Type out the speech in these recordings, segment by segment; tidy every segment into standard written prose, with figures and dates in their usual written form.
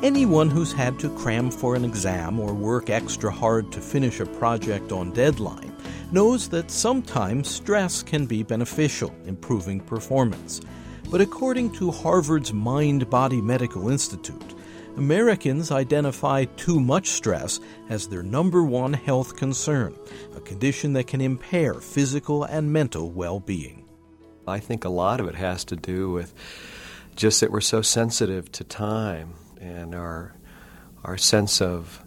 Anyone who's had to cram for an exam or work extra hard to finish a project on deadline knows that sometimes stress can be beneficial, improving performance. But according to Harvard's Mind-Body Medical Institute, Americans identify too much stress as their number one health concern, a condition that can impair physical and mental well-being. I think a lot of it has to do with just that we're so sensitive to time and our sense of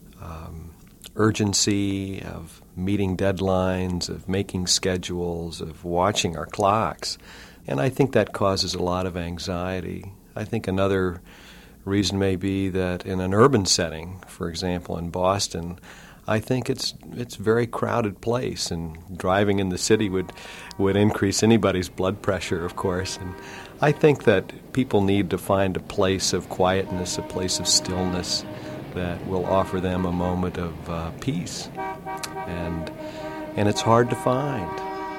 urgency, of meeting deadlines, of making schedules, of watching our clocks. And I think that causes a lot of anxiety. I think another reason may be that in an urban setting, for example, in Boston, I think it's a very crowded place, and driving in the city would increase anybody's blood pressure, of course. And I think that people need to find a place of quietness, a place of stillness that will offer them a moment of peace. And it's hard to find.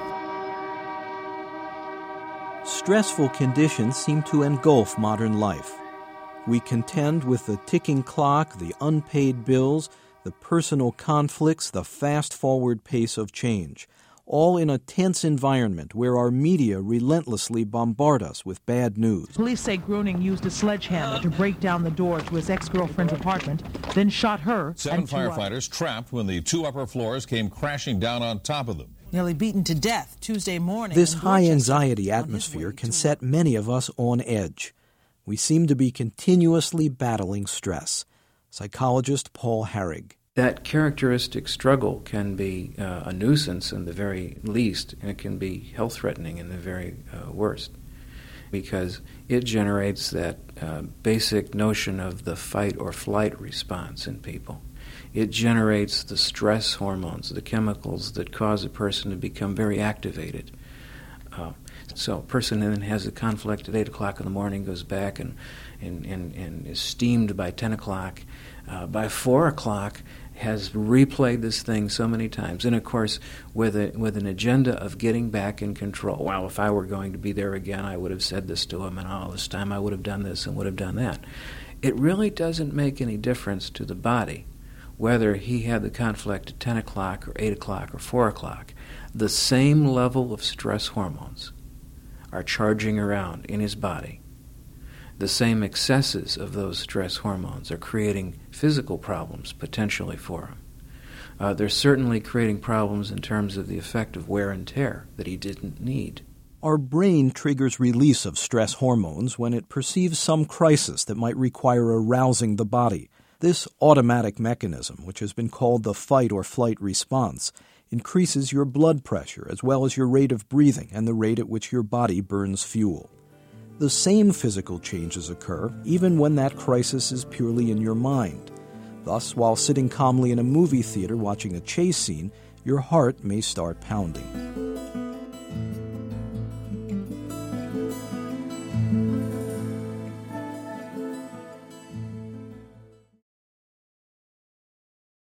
Stressful conditions seem to engulf modern life. We contend with the ticking clock, the unpaid bills, the personal conflicts, the fast-forward pace of change, all in a tense environment where our media relentlessly bombard us with bad news. Police say Groening used a sledgehammer to break down the door to his ex-girlfriend's apartment, then shot her. 7 firefighters trapped when the 2 upper floors came crashing down on top of them. Nearly beaten to death Tuesday morning. This high-anxiety atmosphere can set many of us on edge. We seem to be continuously battling stress. Psychologist Paul Harrig. That characteristic struggle can be a nuisance in the very least, and it can be health-threatening in the very worst, because it generates that basic notion of the fight or flight response in people. It generates the stress hormones, the chemicals that cause a person to become very activated. So a person then has a conflict at 8 o'clock in the morning, goes back and is steamed by 10 o'clock. By 4 o'clock, has replayed this thing so many times. And, of course, with an agenda of getting back in control. Well, if I were going to be there again, I would have said this to him, and all this time I would have done this and would have done that. It really doesn't make any difference to the body whether he had the conflict at 10 o'clock or 8 o'clock or 4 o'clock. The same level of stress hormones are charging around in his body. The same excesses of those stress hormones are creating physical problems potentially for him. They're certainly creating problems in terms of the effect of wear and tear that he didn't need. Our brain triggers release of stress hormones when it perceives some crisis that might require arousing the body. This automatic mechanism, which has been called the fight or flight response, increases your blood pressure as well as your rate of breathing and the rate at which your body burns fuel. The same physical changes occur even when that crisis is purely in your mind. Thus, while sitting calmly in a movie theater watching a chase scene, your heart may start pounding.